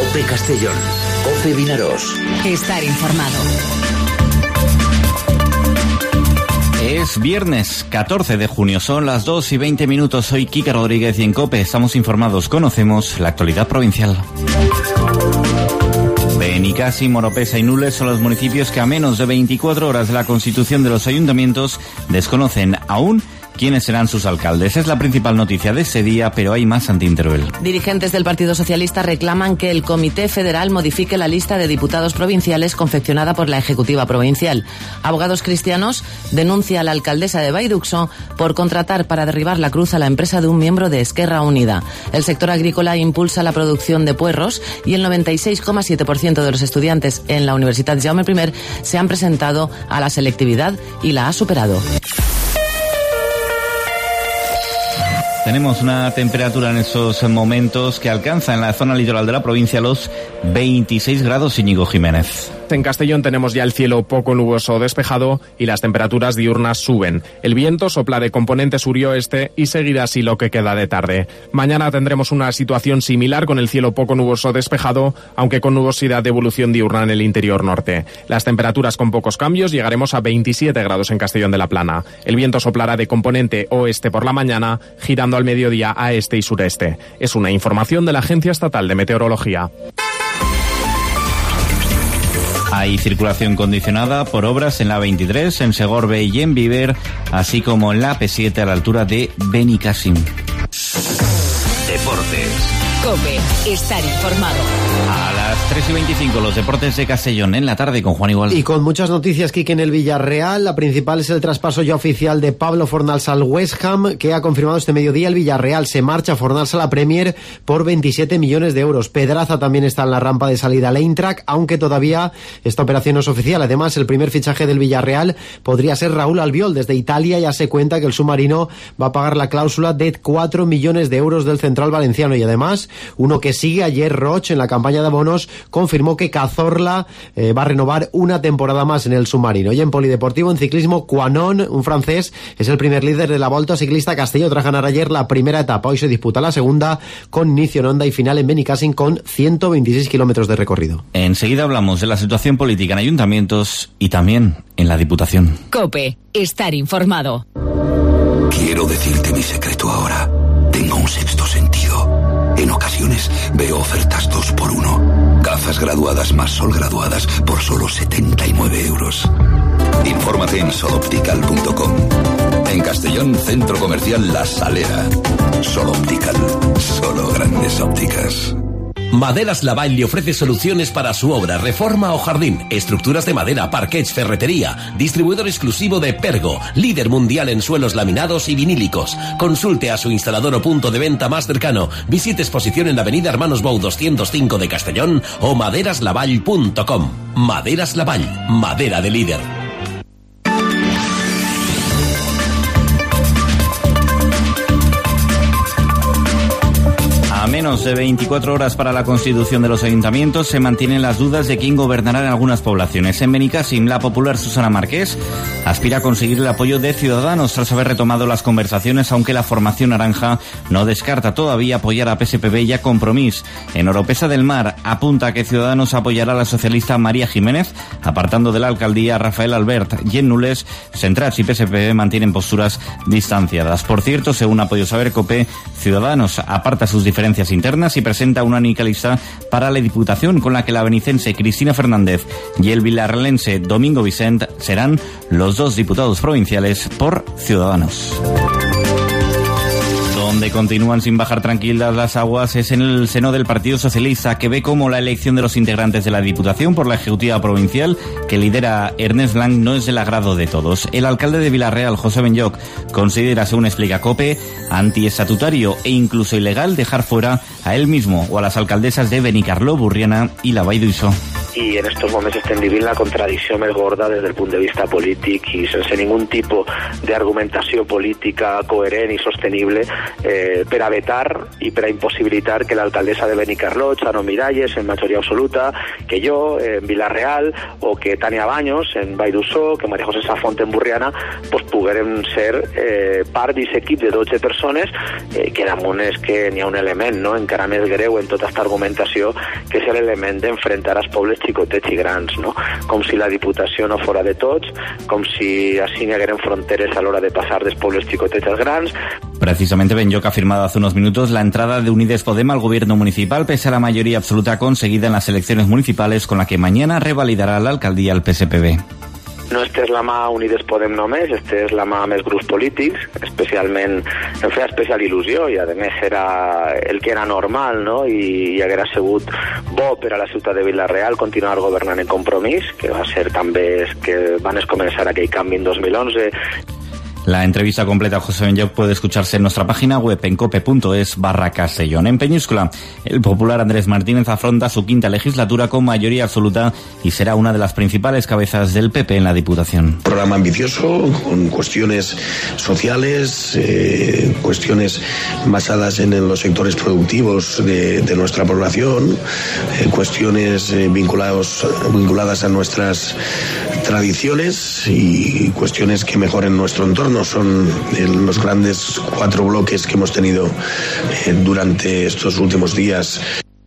COPE Castellón, COPE Vinaroz. Estar informado. Es viernes 14 de junio, son las 2:20. Soy Kike Rodríguez y en COPE estamos informados. Conocemos la actualidad provincial. Benicàssim, Oropesa y Nules son los municipios que a menos de 24 horas de la constitución de los ayuntamientos desconocen aún quiénes serán sus alcaldes. Es la principal noticia de ese día, pero hay más, Santi Teruel. Dirigentes del Partido Socialista reclaman que el Comité Federal modifique la lista de diputados provinciales confeccionada por la Ejecutiva Provincial. Abogados Cristianos denuncia a la alcaldesa de Vallduxó por contratar para derribar la cruz a la empresa de un miembro de Esquerra Unida. El sector agrícola impulsa la producción de puerros y el 96,7% de los estudiantes en la Universitat Jaume I se han presentado a la selectividad y la ha superado. Tenemos una temperatura en estos momentos que alcanza en la zona litoral de la provincia los 26 grados, Íñigo Jiménez. En Castellón tenemos ya el cielo poco nuboso o despejado y las temperaturas diurnas suben. El viento sopla de componente sur-oeste y seguirá así lo que queda de tarde. Mañana tendremos una situación similar con el cielo poco nuboso o despejado, aunque con nubosidad de evolución diurna en el interior norte. Las temperaturas con pocos cambios, llegaremos a 27 grados en Castellón de la Plana. El viento soplará de componente oeste por la mañana, girando al mediodía a este y sureste. Es una información de la Agencia Estatal de Meteorología. Hay circulación condicionada por obras en la 23, en Segorbe y en Viver, así como en la P7 a la altura de Benicàssim. Deportes. COPE, estar informado. A las 3:25, los deportes de Castellón en la tarde con Juan Igual. Y con muchas noticias, Quique, en el Villarreal. La principal es el traspaso ya oficial de Pablo Fornals al West Ham, que ha confirmado este mediodía el Villarreal. Se marcha Fornals a la Premier por 27 millones de euros. Pedraza también está en la rampa de salida al Eintracht, aunque todavía esta operación no es oficial. Además, el primer fichaje del Villarreal podría ser Raúl Albiol. Desde Italia ya se cuenta que el submarino va a pagar la cláusula de 4 millones de euros del central valenciano. Y además, uno que sigue, ayer Roch, en la campaña de abonos, confirmó que Cazorla va a renovar una temporada más en el submarino. Y en polideportivo, en ciclismo, Quanon, un francés, es el primer líder de la Volta Ciclista Castelló tras ganar ayer la primera etapa. Hoy se disputa la segunda, con inicio en Honda y final en Benicàssim, con 126 kilómetros de recorrido. Enseguida hablamos de la situación política en ayuntamientos y también en la Diputación. COPE, estar informado. Quiero decirte mi secreto ahora. Tengo un sexto sentido. En ocasiones veo ofertas 2x1. Gafas graduadas más sol graduadas por solo 79 euros. Infórmate en soloptical.com. En Castellón, Centro Comercial La Salera. Sol Optical. Solo grandes ópticas. Maderas Lavall le ofrece soluciones para su obra, reforma o jardín, estructuras de madera, parquets, ferretería, distribuidor exclusivo de Pergo, líder mundial en suelos laminados y vinílicos. Consulte a su instalador o punto de venta más cercano, visite exposición en la avenida Hermanos Bou 205 de Castellón o maderaslavall.com. Maderas Lavall, madera de líder. A menos de 24 horas para la constitución de los ayuntamientos se mantienen las dudas de quién gobernará en algunas poblaciones. En Benicàssim, la popular Susana Marqués aspira a conseguir el apoyo de Ciudadanos tras haber retomado las conversaciones, aunque la formación naranja no descarta todavía apoyar a PSPB y a Compromís. En Oropesa del Mar apunta que Ciudadanos apoyará a la socialista María Jiménez, apartando de la alcaldía a Rafael Albert, y en Nules, Centrats y PSPB mantienen posturas distanciadas. Por cierto, según ha podido saber COPE, Ciudadanos aparta sus diferencias internas y presenta una única lista para la Diputación, con la que la benicense Cristina Fernández y el vilarrealense Domingo Vicent serán los dos diputados provinciales por Ciudadanos. Donde continúan sin bajar tranquilas las aguas es en el seno del Partido Socialista, que ve como la elección de los integrantes de la Diputación por la Ejecutiva Provincial, que lidera Ernest Blanc, no es del agrado de todos. El alcalde de Vila-real, José Benlloch, considera, según explica COPE, antiestatutario e incluso ilegal dejar fuera a él mismo o a las alcaldesas de Benicarló, Burriana y la Vall d'Uixó. i en estos moments estem vivint la contradicció més gorda des del punt de vista polític i sense ningun tipus d'argumentació política coherent i sostenible per a vetar i per a impossibilitar que l'alcaldessa de Benicarló, Chano Miralles, en majoria absoluta, que jo, en Vila-real, o que Tania Baños, en Vall d'Uixó, que María José Safont, en Burriana, pues poguérem ser part d'aquest equip de 12 persones, que damunt és que n'hi ha un element, no?, encara més greu en tota aquesta argumentació, que és l'element d'enfrontar els pobles xicotets i grans, no? Com si la Diputació no fora de tots, com si així n'hi hagueren fronteres a l'hora de passar dels pobles xicotets als grans. Precisamente Benlloc ha firmado hace unos minutos la entrada de Unides Podem al gobierno municipal pese a la mayoría absoluta conseguida en las elecciones municipales, con la que mañana revalidará la alcaldía el PSPB. No estès la mà Unides Podem només, estès la mà més grups polítics, especialment, em feia especial il·lusió i a més era el que era normal, no?, i haguera sigut bo per a la ciutat de Vila-real continuar governant en Compromís, que va ser també que van començar aquell canvi en 2011. La entrevista completa a José Benlloc puede escucharse en nuestra página web en cope.es/Castellón. En Peñíscola, el popular Andrés Martínez afronta su quinta legislatura con mayoría absoluta y será una de las principales cabezas del PP en la Diputación. Programa ambicioso, con cuestiones sociales, cuestiones basadas en los sectores productivos de nuestra población, cuestiones vinculadas a nuestras tradiciones y cuestiones que mejoren nuestro entorno. Son los grandes 4 bloques que hemos tenido durante estos últimos días.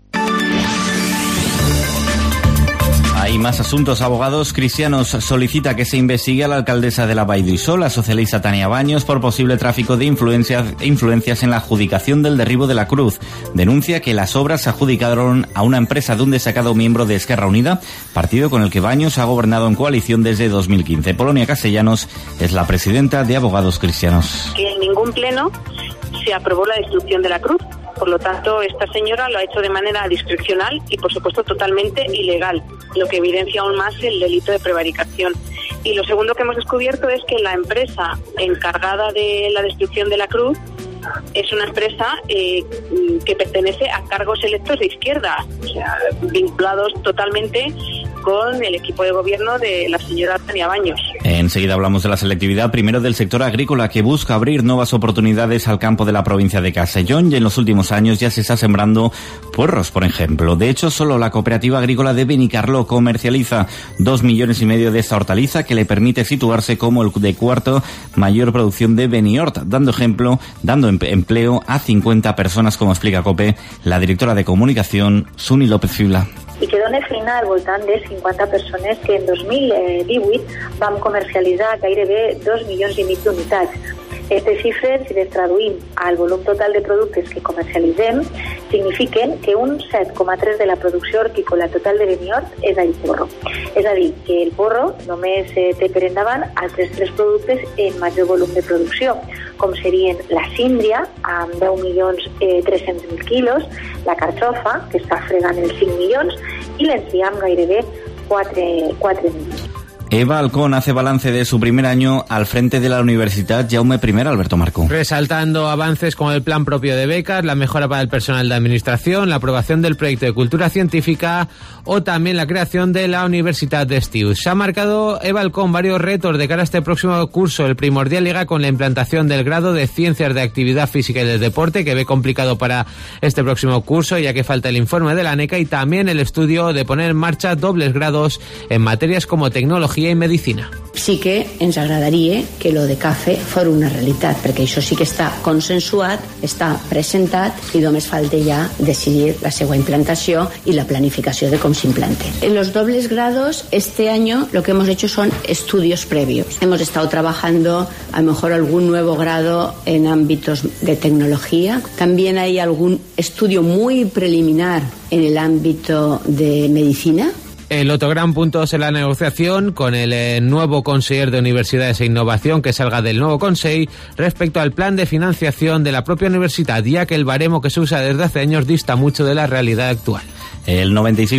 Hay más asuntos. Abogados cristianos solicita que se investigue a la alcaldesa de la Vall d'Uixó, la socialista Tania Baños, por posible tráfico de influencias en la adjudicación del derribo de la Cruz. Denuncia que las obras se adjudicaron a una empresa de un destacado miembro de Esquerra Unida, partido con el que Baños ha gobernado en coalición desde 2015. Polonia Castellanos es la presidenta de Abogados Cristianos. Que en ningún pleno se aprobó la destrucción de la Cruz. Por lo tanto, esta señora lo ha hecho de manera discrecional y, por supuesto, totalmente ilegal, lo que evidencia aún más el delito de prevaricación. Y lo segundo que hemos descubierto es que la empresa encargada de la destrucción de la Cruz es una empresa que pertenece a cargos electos de izquierda, o sea, vinculados totalmente con el equipo de gobierno de la señora Tania Baños. Enseguida hablamos de la selectividad, primero del sector agrícola, que busca abrir nuevas oportunidades al campo de la provincia de Castellón, y en los últimos años ya se está sembrando puerros, por ejemplo. De hecho, solo la cooperativa agrícola de Benicarló comercializa 2,5 millones de esta hortaliza, que le permite situarse como el de cuarto mayor producción de Beniort, dando empleo a 50 personas, como explica COPE la directora de comunicación, Suni López Fibla. I que dona feina al voltant de 50 persones que en 2018 vam comercialitzar gairebé 2,5 milions d'unitats. Aquestes xifres, si les traduïm al volum total de productes que comercialitzem, signifiquen que un 7,3% de la producció hortícola total de Beniort és el porro. És a dir, que el porro només té per endavant altres 3 productes en major volum de producció, com serien la síndria, amb 10.300.000 quilos, la carxofa, que està fregant els 5 milions, i l'enciam amb gairebé 4 milions. Eva Alcón hace balance de su primer año al frente de la Universidad Jaume I, Alberto Marco. Resaltando avances como el plan propio de becas, la mejora para el personal de administración, la aprobación del proyecto de cultura científica o también la creación de la Universidad de Estius. Se ha marcado Eva Alcón varios retos de cara a este próximo curso. El primordial llega con la implantación del grado de Ciencias de Actividad Física y del Deporte, que ve complicado para este próximo curso, ya que falta el informe de la ANECA, y también el estudio de poner en marcha dobles grados en materias como tecnología i medicina. Sí que ens agradaria que lo de CAFE fos una realitat, perquè això sí que està consensuat, està presentat i només falta ja decidir la seva implantació y la planificación de cómo se implante. En los dobles grados, este año lo que hemos hecho son estudios previos. Hemos estado trabajando a lo mejor algún nuevo grado en ámbitos de tecnología. También hay algún estudio muy preliminar en el ámbito de medicina. El otro gran punto es la negociación con el nuevo conseller de Universidades e Innovación, que salga del nuevo Consell respecto al plan de financiación de la propia universidad, ya que el baremo que se usa desde hace años dista mucho de la realidad actual. El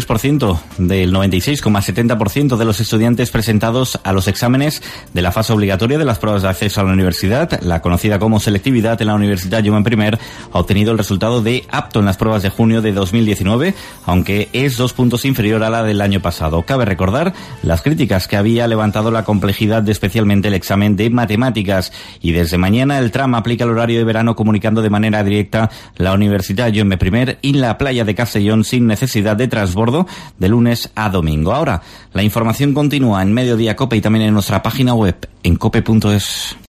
96,70% de los estudiantes presentados a los exámenes de la fase obligatoria de las pruebas de acceso a la universidad, la conocida como selectividad en la Universidad Jaume I, ha obtenido el resultado de apto en las pruebas de junio de 2019, aunque es 2 puntos inferior a la del año pasado. Cabe recordar las críticas que había levantado la complejidad de especialmente el examen de matemáticas, y desde mañana el tram aplica el horario de verano comunicando de manera directa la Universidad Jaume I y la playa de Castellón sin necesidad de transbordo de lunes a domingo. Ahora, la información continúa en Mediodía COPE y también en nuestra página web en cope.es.